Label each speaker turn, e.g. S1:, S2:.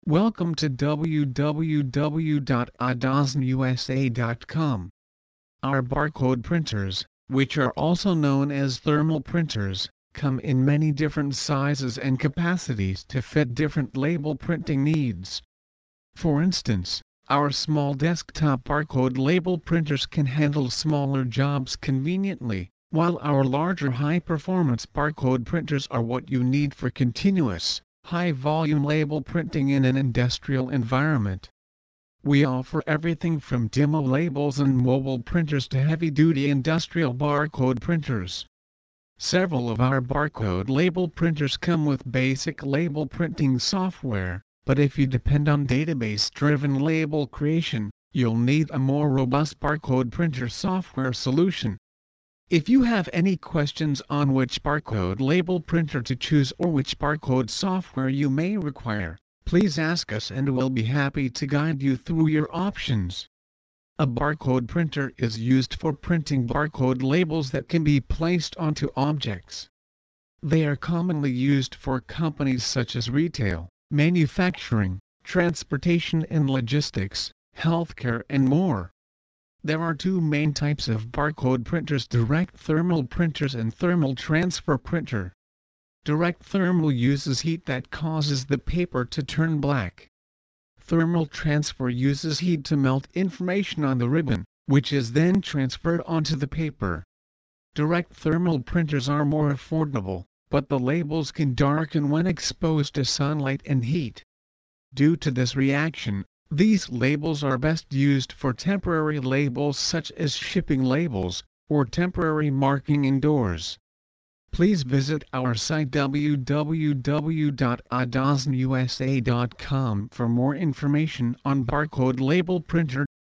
S1: Welcome to www.adosnusa.com. Our barcode printers, which are also known as thermal printers, come in many different sizes and capacities to fit different label printing needs. For instance, our small desktop barcode label printers can handle smaller jobs conveniently, while our larger high-performance barcode printers are what you need for continuous, high-volume label printing in an industrial environment. We offer everything from demo labels and mobile printers to heavy-duty industrial barcode printers. Several of our barcode label printers come with basic label printing software, but if you depend on database-driven label creation, you'll need a more robust barcode printer software solution. If you have any questions on which barcode label printer to choose or which barcode software you may require, please ask us and we'll be happy to guide you through your options. A barcode printer is used for printing barcode labels that can be placed onto objects. They are commonly used for companies such as retail, manufacturing, transportation and logistics, healthcare and more. There are two main types of barcode printers: direct thermal printers and thermal transfer printer. Direct thermal uses heat that causes the paper to turn black. Thermal transfer uses heat to melt information on the ribbon, which is then transferred onto the paper. Direct thermal printers are more affordable, but the labels can darken when exposed to sunlight and heat. Due to this reaction, these labels are best used for temporary labels such as shipping labels, or temporary marking indoors. Please visit our site www.adosnusa.com for more information on barcode label printer.